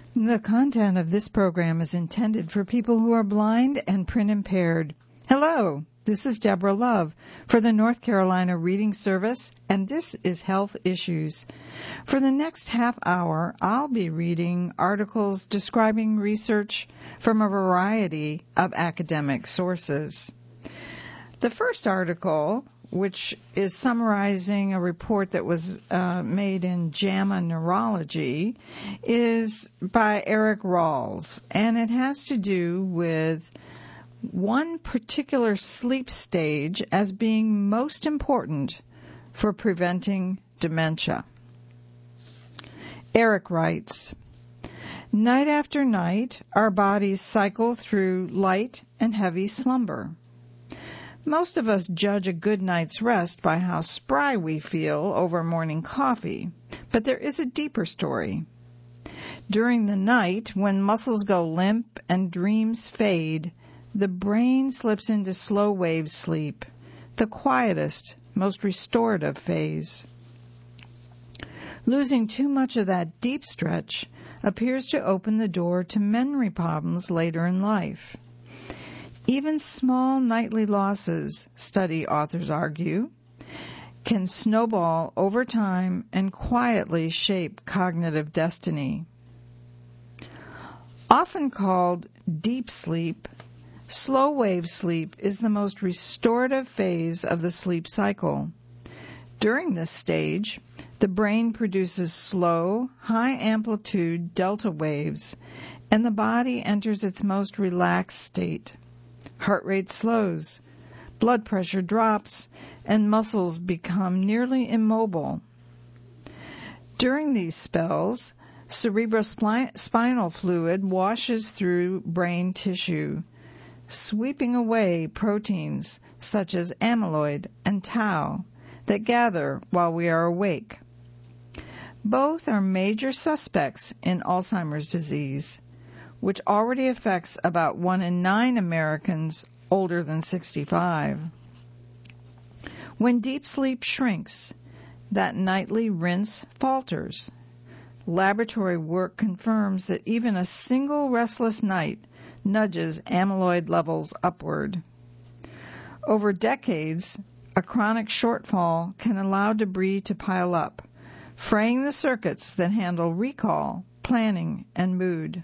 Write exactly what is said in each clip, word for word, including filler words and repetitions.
The content of this program is intended for people who are blind and print impaired. Hello, this is Deborah Love for the North Carolina Reading Service, and this is Health Issues. For the next half hour, I'll be reading articles describing research from a variety of academic sources. The first article, which is summarizing a report that was uh, made in JAMA Neurology, is by Eric Rawls, and it has to do with one particular sleep stage as being most important for preventing dementia. Eric writes, "Night after night, our bodies cycle through light and heavy slumber. Most of us judge a good night's rest by how spry we feel over morning coffee, but there is a deeper story. During the night, when muscles go limp and dreams fade, the brain slips into slow-wave sleep, the quietest, most restorative phase. Losing too much of that deep stretch appears to open the door to memory problems later in life. Even small nightly losses, study authors argue, can snowball over time and quietly shape cognitive destiny. Often called deep sleep, slow-wave sleep is the most restorative phase of the sleep cycle. During this stage, the brain produces slow, high-amplitude delta waves, and the body enters its most relaxed state. Heart rate slows, blood pressure drops, and muscles become nearly immobile. During these spells, cerebrospinal fluid washes through brain tissue, sweeping away proteins such as amyloid and tau that gather while we are awake. Both are major suspects in Alzheimer's disease, which already affects about one in nine Americans older than sixty-five. When deep sleep shrinks, that nightly rinse falters. Laboratory work confirms that even a single restless night nudges amyloid levels upward. Over decades, a chronic shortfall can allow debris to pile up, fraying the circuits that handle recall, planning, and mood.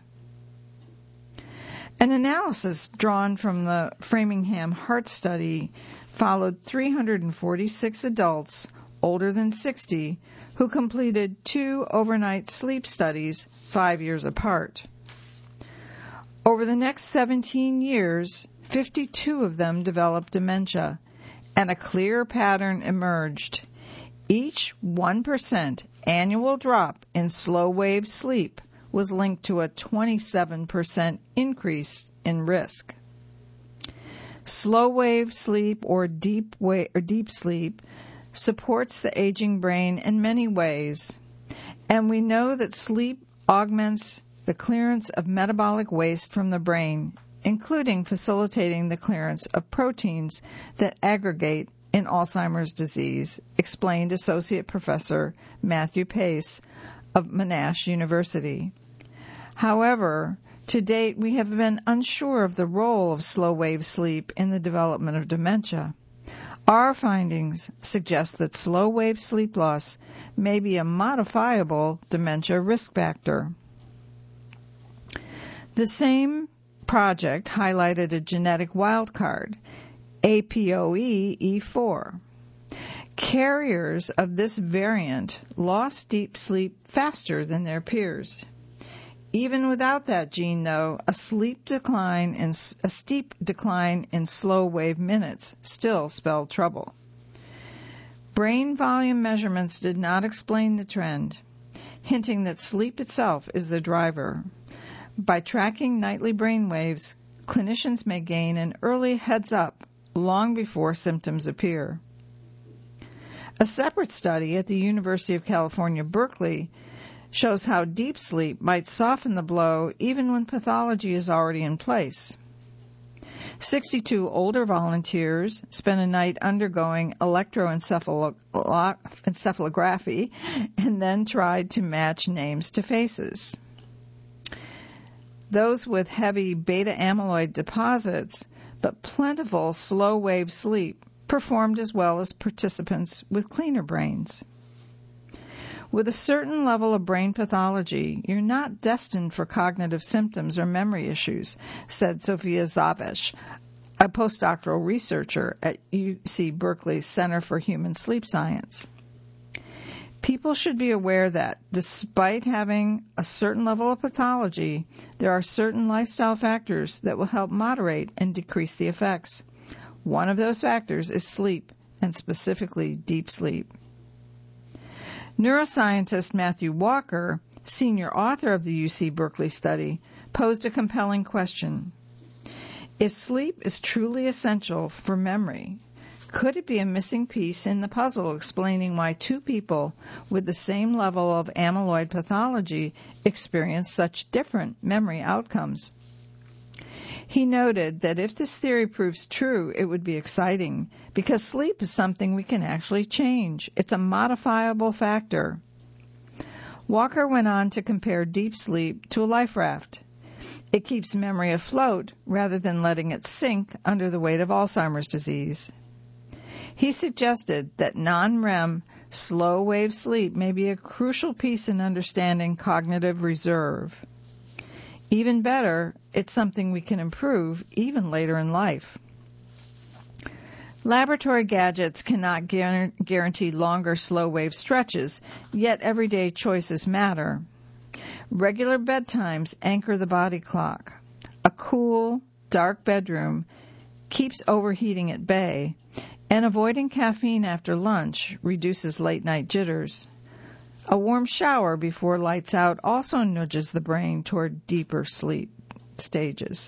An analysis drawn from the Framingham Heart Study followed three hundred forty-six adults older than sixty who completed two overnight sleep studies five years apart. Over the next seventeen years, fifty-two of them developed dementia, and a clear pattern emerged. Each one percent annual drop in slow-wave sleep was linked to a twenty-seven percent increase in risk. Slow-wave sleep or deep wa- or deep sleep supports the aging brain in many ways, and we know that sleep augments the clearance of metabolic waste from the brain, including facilitating the clearance of proteins that aggregate in Alzheimer's disease, explained Associate Professor Matthew Pace of Monash University. However, to date, we have been unsure of the role of slow-wave sleep in the development of dementia. Our findings suggest that slow-wave sleep loss may be a modifiable dementia risk factor. The same project highlighted a genetic wildcard, A P O E E four. Carriers of this variant lost deep sleep faster than their peers. Even without that gene, though, a sleep decline in, a steep decline in slow wave minutes still spelled trouble. Brain volume measurements did not explain the trend, hinting that sleep itself is the driver. By tracking nightly brain waves, clinicians may gain an early heads-up long before symptoms appear. A separate study at the University of California, Berkeley, shows how deep sleep might soften the blow even when pathology is already in place. sixty-two older volunteers spent a night undergoing electroencephalography and then tried to match names to faces. Those with heavy beta-amyloid deposits but plentiful slow-wave sleep performed as well as participants with cleaner brains. With a certain level of brain pathology, you're not destined for cognitive symptoms or memory issues, said Sofia Zavesh, a postdoctoral researcher at U C Berkeley's Center for Human Sleep Science. People should be aware that, despite having a certain level of pathology, there are certain lifestyle factors that will help moderate and decrease the effects. One of those factors is sleep, and specifically deep sleep. Neuroscientist Matthew Walker, senior author of the U C Berkeley study, posed a compelling question. If sleep is truly essential for memory, could it be a missing piece in the puzzle explaining why two people with the same level of amyloid pathology experience such different memory outcomes? He noted that if this theory proves true, it would be exciting, because sleep is something we can actually change. It's a modifiable factor. Walker went on to compare deep sleep to a life raft. It keeps memory afloat rather than letting it sink under the weight of Alzheimer's disease. He suggested that non-R E M, slow-wave sleep may be a crucial piece in understanding cognitive reserve. Even better, it's something we can improve even later in life. Laboratory gadgets cannot guarantee longer slow-wave stretches, yet everyday choices matter. Regular bedtimes anchor the body clock. A cool, dark bedroom keeps overheating at bay, and avoiding caffeine after lunch reduces late-night jitters. A warm shower before lights out also nudges the brain toward deeper sleep stages.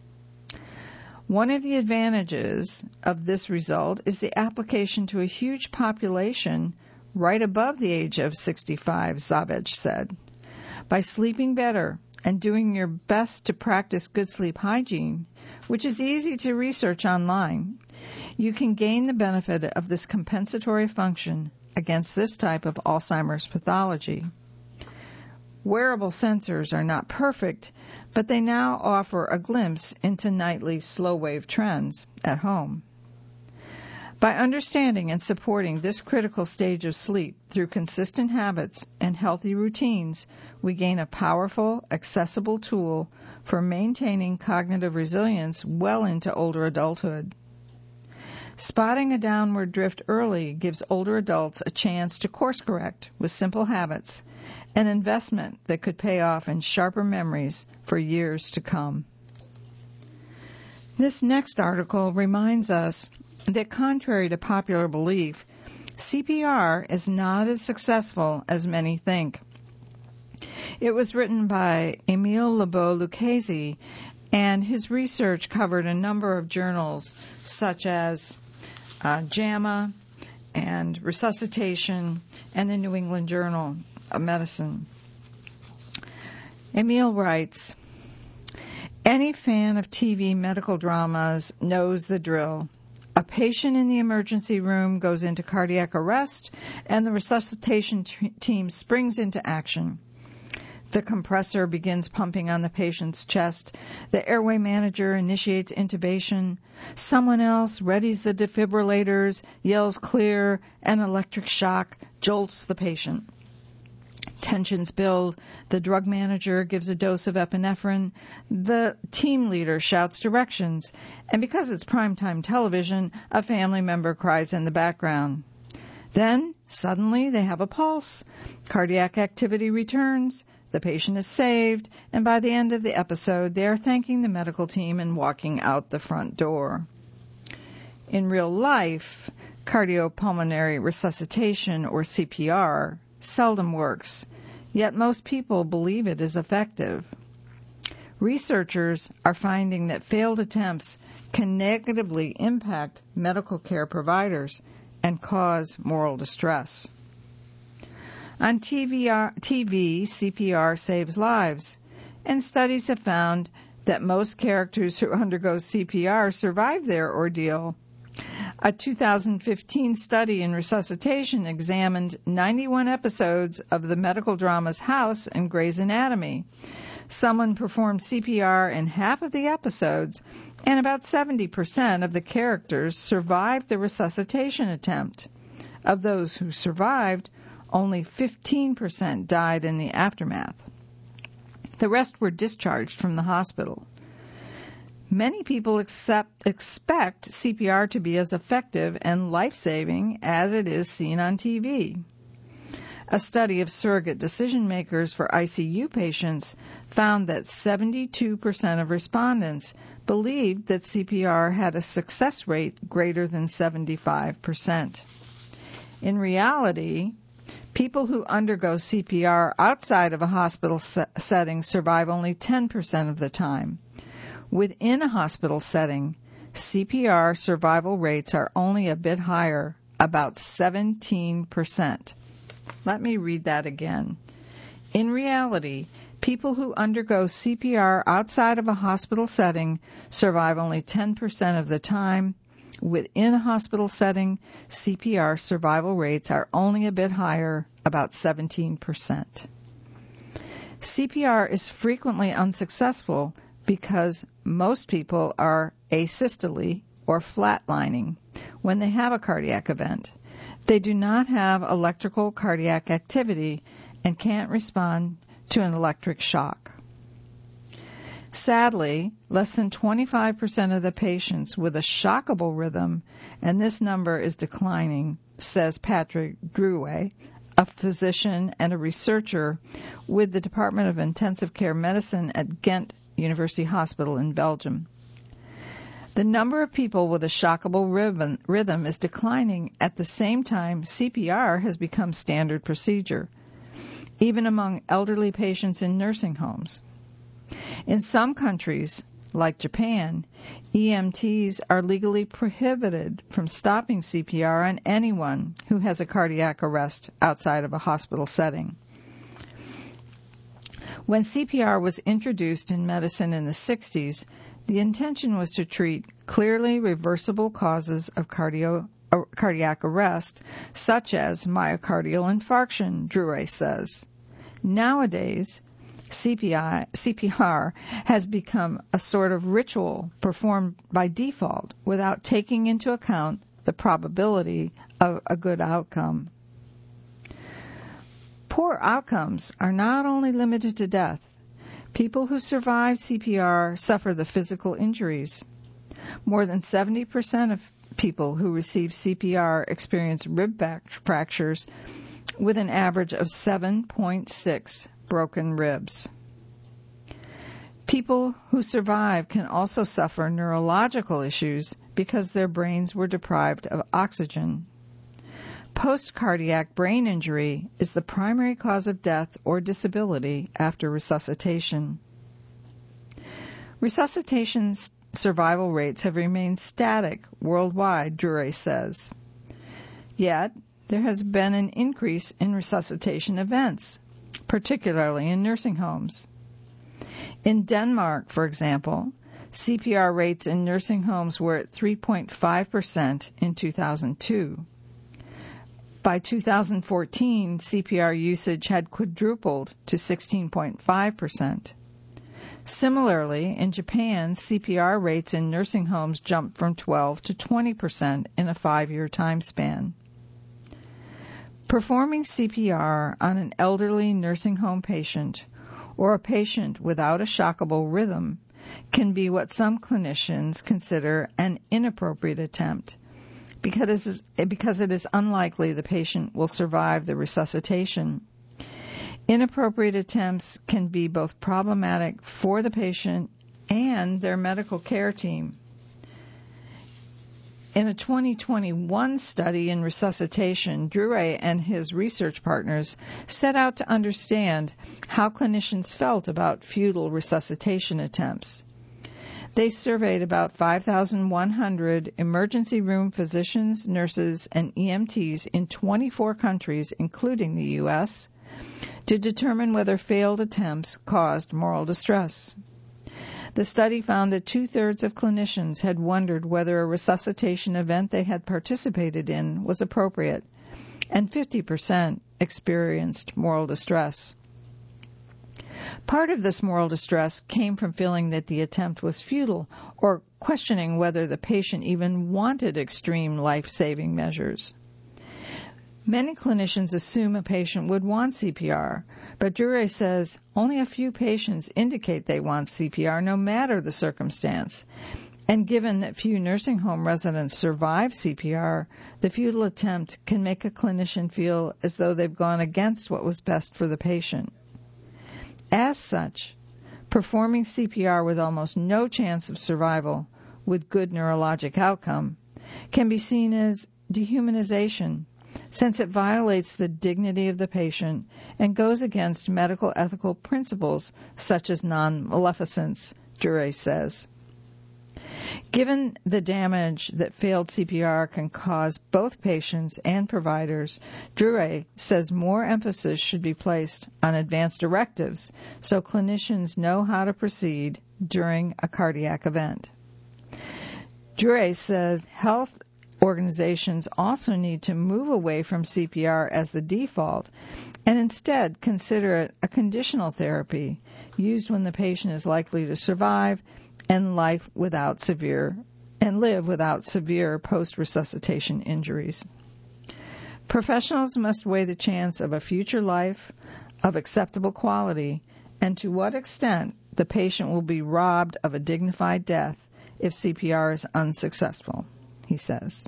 One of the advantages of this result is the application to a huge population right above the age of sixty-five, Zavesh said. By sleeping better and doing your best to practice good sleep hygiene, which is easy to research online, you can gain the benefit of this compensatory function against this type of Alzheimer's pathology. Wearable sensors are not perfect, but they now offer a glimpse into nightly slow-wave trends at home. By understanding and supporting this critical stage of sleep through consistent habits and healthy routines, we gain a powerful, accessible tool for maintaining cognitive resilience well into older adulthood. Spotting a downward drift early gives older adults a chance to course correct with simple habits, an investment that could pay off in sharper memories for years to come. This next article reminds us that contrary to popular belief, C P R is not as successful as many think. It was written by Emile Lebow-Lucchese, and his research covered a number of journals such as uh, JAMA and Resuscitation and the New England Journal of Medicine. Emile writes, "Any fan of T V medical dramas knows the drill. A patient in the emergency room goes into cardiac arrest, and the resuscitation t- team springs into action. The compressor begins pumping on the patient's chest. The airway manager initiates intubation. Someone else readies the defibrillators, yells clear, and electric shock jolts the patient. Tensions build. The drug manager gives a dose of epinephrine. The team leader shouts directions. And because it's primetime television, a family member cries in the background. Then, suddenly, they have a pulse. Cardiac activity returns. The patient is saved. And by the end of the episode, they are thanking the medical team and walking out the front door." In real life, cardiopulmonary resuscitation, or C P R, seldom works, yet most people believe it is effective. Researchers are finding that failed attempts can negatively impact medical care providers and cause moral distress. On T V, T V, C P R saves lives, and studies have found that most characters who undergo C P R survive their ordeal. A two thousand fifteen study in resuscitation examined ninety-one episodes of the medical dramas House and Grey's Anatomy. Someone performed C P R in half of the episodes, and about seventy percent of the characters survived the resuscitation attempt. Of those who survived, only fifteen percent died in the aftermath. The rest were discharged from the hospital. Many people accept, expect C P R to be as effective and life-saving as it is seen on T V. A study of surrogate decision makers for I C U patients found that seventy-two percent of respondents believed that C P R had a success rate greater than seventy-five percent. In reality, people who undergo C P R outside of a hospital se- setting survive only ten percent of the time. Within a hospital setting, C P R survival rates are only a bit higher, about seventeen percent. Let me read that again. In reality, people who undergo C P R outside of a hospital setting survive only ten percent of the time. Within a hospital setting, C P R survival rates are only a bit higher, about seventeen percent. C P R is frequently unsuccessful because most people are asystole or flatlining when they have a cardiac event. They do not have electrical cardiac activity and can't respond to an electric shock. Sadly, less than twenty-five percent of the patients with a shockable rhythm, and this number is declining, says Patrick Drouet, a physician and a researcher with the Department of Intensive Care Medicine at Ghent University Hospital in Belgium. The number of people with a shockable rhythm, rhythm is declining at the same time C P R has become standard procedure, even among elderly patients in nursing homes. In some countries, like Japan, E M Ts are legally prohibited from stopping C P R on anyone who has a cardiac arrest outside of a hospital setting. When C P R was introduced in medicine in the sixties, the intention was to treat clearly reversible causes of cardio, uh, cardiac arrest, such as myocardial infarction, Drouet says. Nowadays, C P I, C P R has become a sort of ritual performed by default without taking into account the probability of a good outcome. Poor outcomes are not only limited to death. People who survive C P R suffer the physical injuries. More than seventy percent of people who receive C P R experience rib fractures with an average of seven point six broken ribs. People who survive can also suffer neurological issues because their brains were deprived of oxygen. Post-cardiac brain injury is the primary cause of death or disability after resuscitation. Resuscitation survival rates have remained static worldwide, Drouet says. Yet, there has been an increase in resuscitation events, particularly in nursing homes. In Denmark, for example, C P R rates in nursing homes were at three point five percent in two thousand two. By two thousand fourteen, C P R usage had quadrupled to sixteen point five percent. Similarly, in Japan, C P R rates in nursing homes jumped from twelve to twenty percent in a five-year time span. Performing C P R on an elderly nursing home patient or a patient without a shockable rhythm can be what some clinicians consider an inappropriate attempt because it is, because it is unlikely the patient will survive the resuscitation. Inappropriate attempts can be both problematic for the patient and their medical care team. In a twenty twenty-one study in resuscitation, Drouet and his research partners set out to understand how clinicians felt about futile resuscitation attempts. They surveyed about five thousand one hundred emergency room physicians, nurses, and E M Ts in twenty-four countries, including the U S, to determine whether failed attempts caused moral distress. The study found that two-thirds of clinicians had wondered whether a resuscitation event they had participated in was appropriate, and fifty percent experienced moral distress. Part of this moral distress came from feeling that the attempt was futile or questioning whether the patient even wanted extreme life-saving measures. Many clinicians assume a patient would want C P R, but Dure says only a few patients indicate they want C P R no matter the circumstance. And given that few nursing home residents survive C P R, the futile attempt can make a clinician feel as though they've gone against what was best for the patient. As such, performing C P R with almost no chance of survival with good neurologic outcome can be seen as dehumanization, since it violates the dignity of the patient and goes against medical ethical principles such as non-maleficence, Dure says. Given the damage that failed C P R can cause both patients and providers, Dure says more emphasis should be placed on advanced directives so clinicians know how to proceed during a cardiac event. Dure says health organizations also need to move away from C P R as the default and instead consider it a conditional therapy used when the patient is likely to survive and life without severe and live without severe post-resuscitation injuries. Professionals must weigh the chance of a future life of acceptable quality and to what extent the patient will be robbed of a dignified death if C P R is unsuccessful, he says.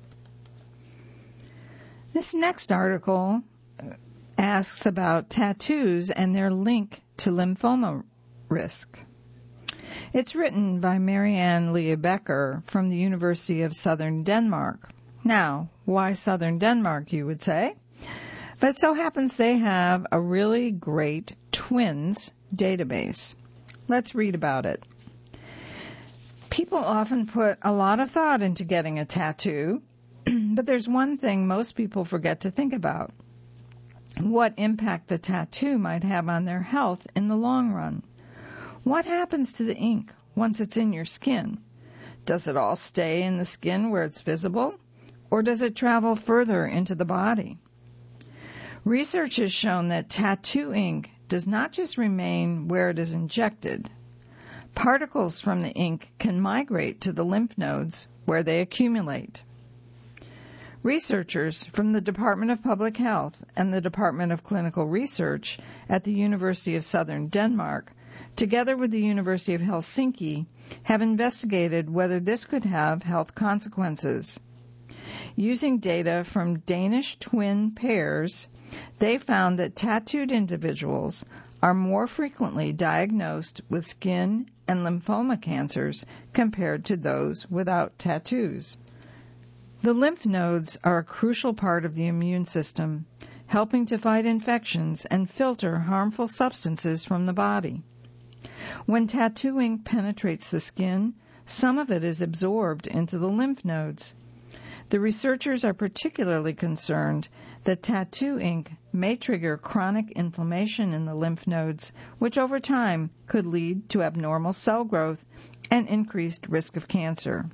This next article asks about tattoos and their link to lymphoma risk. It's written by Marianne Leah Becker from the University of Southern Denmark. Now, why Southern Denmark, you would say? But it so happens they have a really great twins database. Let's read about it. People often put a lot of thought into getting a tattoo, but there's one thing most people forget to think about: what impact the tattoo might have on their health in the long run. What happens to the ink once it's in your skin? Does it all stay in the skin where it's visible, or does it travel further into the body? Research has shown that tattoo ink does not just remain where it is injected. Particles from the ink can migrate to the lymph nodes where they accumulate. Researchers from the Department of Public Health and the Department of Clinical Research at the University of Southern Denmark, together with the University of Helsinki, have investigated whether this could have health consequences. Using data from Danish twin pairs, they found that tattooed individuals are more frequently diagnosed with skin and lymphoma cancers compared to those without tattoos. The lymph nodes are a crucial part of the immune system, helping to fight infections and filter harmful substances from the body. When tattoo ink penetrates the skin, some of it is absorbed into the lymph nodes. The researchers are particularly concerned that tattoo ink may trigger chronic inflammation in the lymph nodes, which over time could lead to abnormal cell growth and increased risk of cancer.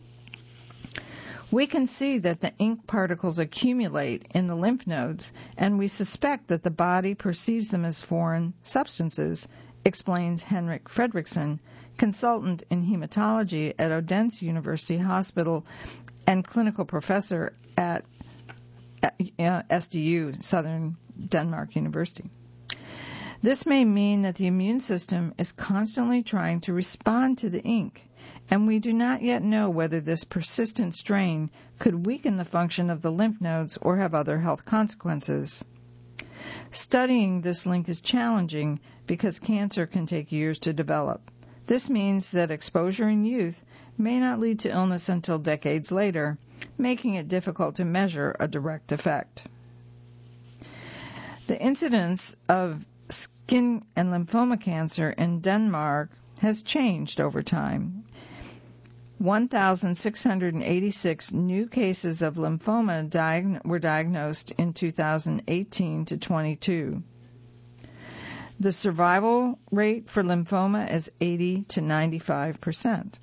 We can see that the ink particles accumulate in the lymph nodes, and we suspect that the body perceives them as foreign substances, explains Henrik Fredriksson, consultant in hematology at Odense University Hospital and clinical professor at S D U, Southern Denmark University. This may mean that the immune system is constantly trying to respond to the ink, and we do not yet know whether this persistent strain could weaken the function of the lymph nodes or have other health consequences. Studying this link is challenging because cancer can take years to develop. This means that exposure in youth may not lead to illness until decades later, making it difficult to measure a direct effect. The incidence of skin and lymphoma cancer in Denmark has changed over time. one thousand six hundred eighty-six new cases of lymphoma diag- were diagnosed in two thousand eighteen to twenty-two. The survival rate for lymphoma is eighty to ninety-five percent.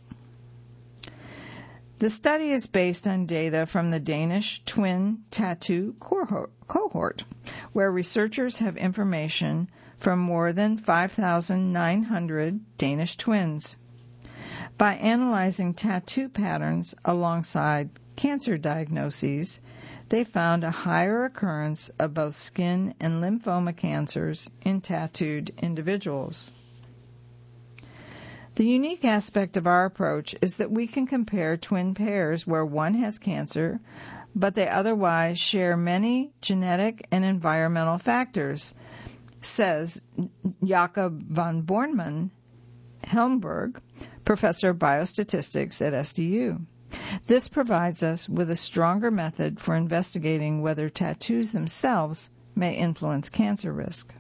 The study is based on data from the Danish twin tattoo cohort, where researchers have information from more than five thousand nine hundred Danish twins. By analyzing tattoo patterns alongside cancer diagnoses, they found a higher occurrence of both skin and lymphoma cancers in tattooed individuals. The unique aspect of our approach is that we can compare twin pairs where one has cancer, but they otherwise share many genetic and environmental factors, says Jakob van Bornman Helmberg, professor of biostatistics at S D U. This provides us with a stronger method for investigating whether tattoos themselves may influence cancer risk.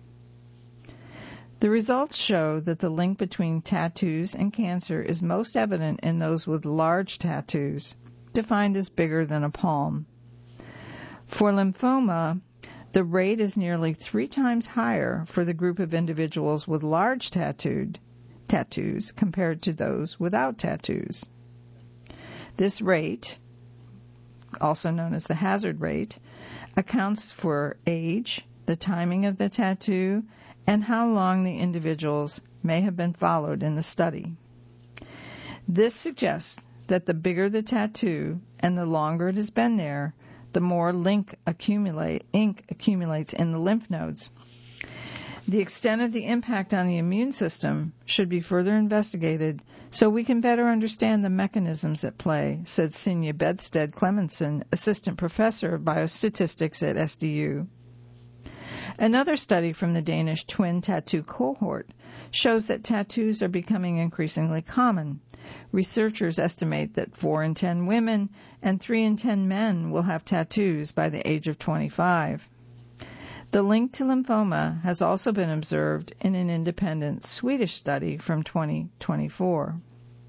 The results show that the link between tattoos and cancer is most evident in those with large tattoos, defined as bigger than a palm. For lymphoma, the rate is nearly three times higher for the group of individuals with large tattooed tattoos compared to those without tattoos. This rate, also known as the hazard rate, accounts for age, the timing of the tattoo, and how long the individuals may have been followed in the study. This suggests that the bigger the tattoo and the longer it has been there, the more link accumulate, ink accumulates in the lymph nodes. The extent of the impact on the immune system should be further investigated so we can better understand the mechanisms at play, said Sinje Bedstedt Clemenson, assistant professor of biostatistics at S D U. Another study from the Danish twin tattoo cohort shows that tattoos are becoming increasingly common. Researchers estimate that four in ten women and three in ten men will have tattoos by the age of twenty-five. The link to lymphoma has also been observed in an independent Swedish study from twenty twenty-four.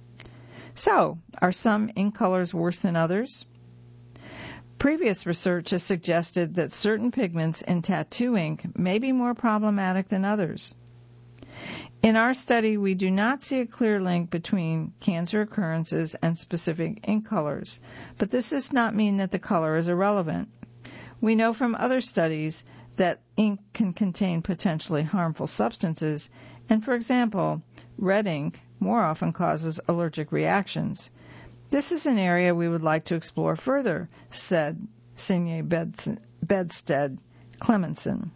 So, are some ink colors worse than others? Previous research has suggested that certain pigments in tattoo ink may be more problematic than others. In our study, we do not see a clear link between cancer occurrences and specific ink colors, but this does not mean that the color is irrelevant. We know from other studies that ink can contain potentially harmful substances, and for example, red ink more often causes allergic reactions. This is an area we would like to explore further, said Sinje Bedstedt Clemenson.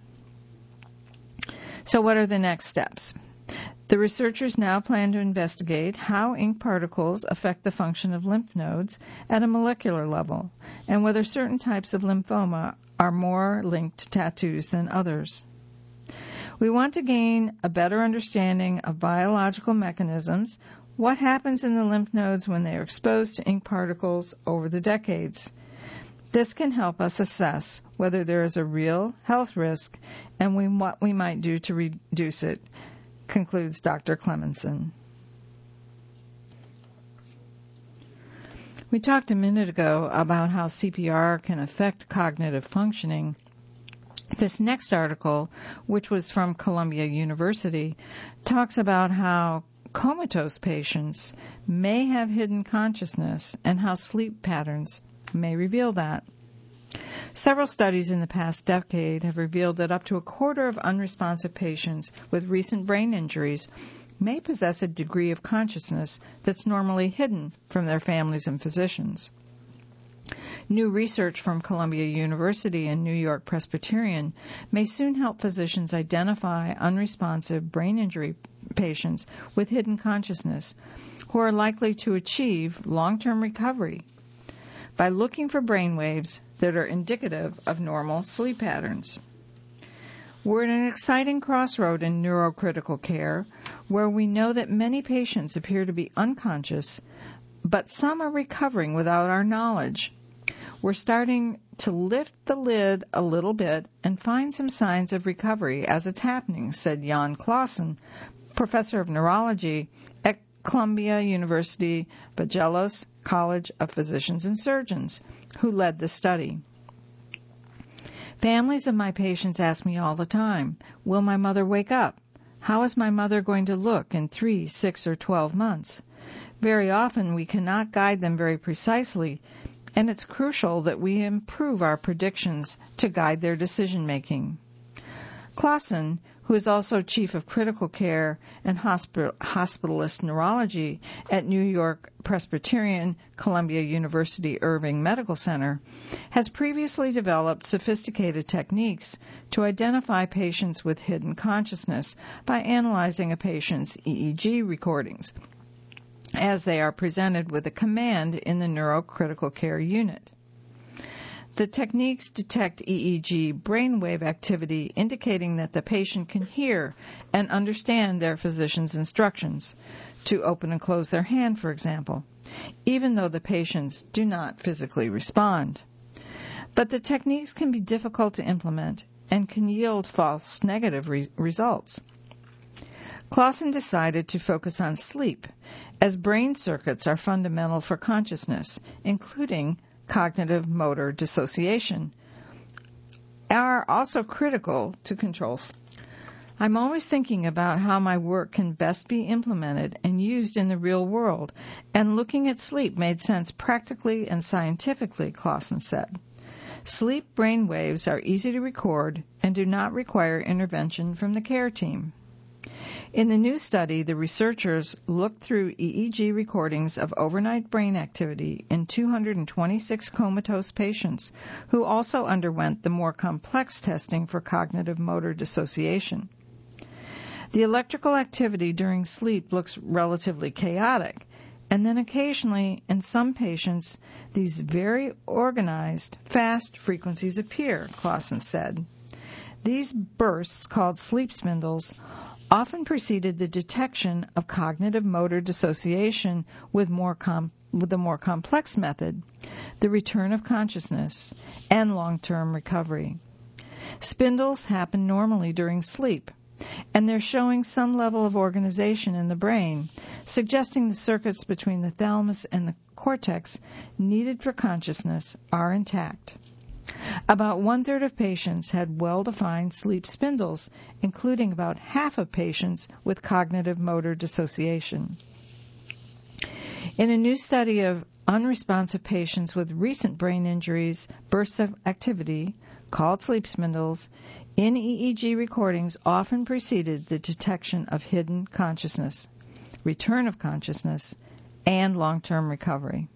So what are the next steps? The researchers now plan to investigate how ink particles affect the function of lymph nodes at a molecular level, and whether certain types of lymphoma are more linked to tattoos than others. We want to gain a better understanding of biological mechanisms, what happens in the lymph nodes when they are exposed to ink particles over the decades. This can help us assess whether there is a real health risk and we, what we might do to reduce it, concludes Doctor Clemenson. We talked a minute ago about how C P R can affect cognitive functioning. This next article, which was from Columbia University, talks about how comatose patients may have hidden consciousness and how sleep patterns may reveal that. Several studies in the past decade have revealed that up to a quarter of unresponsive patients with recent brain injuries may possess a degree of consciousness that's normally hidden from their families and physicians. New research from Columbia University and New York Presbyterian may soon help physicians identify unresponsive brain injury patients with hidden consciousness who are likely to achieve long-term recovery by looking for brain waves that are indicative of normal sleep patterns. We're at an exciting crossroad in neurocritical care where we know that many patients appear to be unconscious, but some are recovering without our knowledge. We're starting to lift the lid a little bit and find some signs of recovery as it's happening, said Jan Clausen, professor of neurology at Columbia University Vagelos College of Physicians and Surgeons, who led the study. Families of my patients ask me all the time, will my mother wake up? How is my mother going to look in three, six, or twelve months? Very often we cannot guide them very precisely, and it's crucial that we improve our predictions to guide their decision-making. Clausen, who is also Chief of Critical Care and Hospital, Hospitalist Neurology at New York Presbyterian Columbia University Irving Medical Center, has previously developed sophisticated techniques to identify patients with hidden consciousness by analyzing a patient's E E G recordings as they are presented with a command in the neurocritical care unit. The techniques detect E E G brainwave activity, indicating that the patient can hear and understand their physician's instructions to open and close their hand, for example, even though the patients do not physically respond. But the techniques can be difficult to implement and can yield false negative re- results. Clausen decided to focus on sleep, as brain circuits are fundamental for consciousness, including cognitive motor dissociation, are also critical to control sleep. I'm always thinking about how my work can best be implemented and used in the real world, and looking at sleep made sense practically and scientifically, Clausen said. Sleep brain waves are easy to record and do not require intervention from the care team. In the new study, the researchers looked through E E G recordings of overnight brain activity in two hundred twenty-six comatose patients who also underwent the more complex testing for cognitive motor dissociation. The electrical activity during sleep looks relatively chaotic, and then occasionally, in some patients, these very organized, fast frequencies appear, Clausen said. These bursts, called sleep spindles, often preceded the detection of cognitive motor dissociation with more com- with a more complex method, the return of consciousness, and long-term recovery. Spindles happen normally during sleep, and they're showing some level of organization in the brain, suggesting the circuits between the thalamus and the cortex needed for consciousness are intact. About one-third of patients had well-defined sleep spindles, including about half of patients with cognitive motor dissociation. In a new study of unresponsive patients with recent brain injuries, bursts of activity, called sleep spindles, in E E G recordings often preceded the detection of hidden consciousness, return of consciousness, and long-term recovery.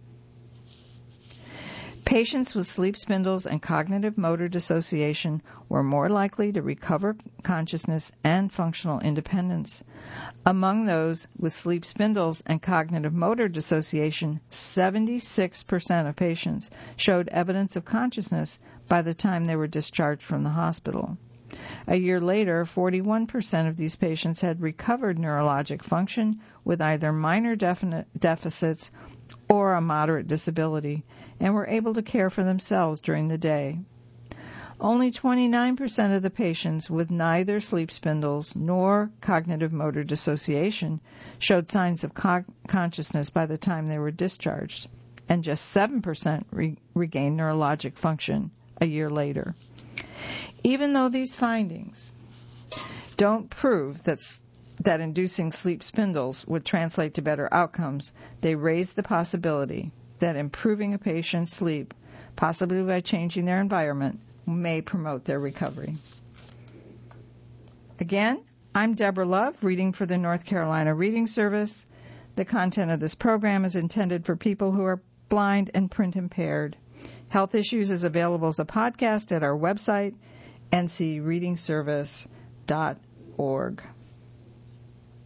Patients with sleep spindles and cognitive motor dissociation were more likely to recover consciousness and functional independence. Among those with sleep spindles and cognitive motor dissociation, seventy-six percent of patients showed evidence of consciousness by the time they were discharged from the hospital. A year later, forty-one percent of these patients had recovered neurologic function with either minor definite deficits or a moderate disability, and were able to care for themselves during the day. Only twenty-nine percent of the patients with neither sleep spindles nor cognitive motor dissociation showed signs of co- consciousness by the time they were discharged, and just seven percent re- regained neurologic function a year later. Even though these findings don't prove that that inducing sleep spindles would translate to better outcomes, they raise the possibility that improving a patient's sleep, possibly by changing their environment, may promote their recovery. Again, I'm Deborah Love, reading for the North Carolina Reading Service. The content of this program is intended for people who are blind and print impaired. Health Issues is available as a podcast at our website, n c reading service dot org.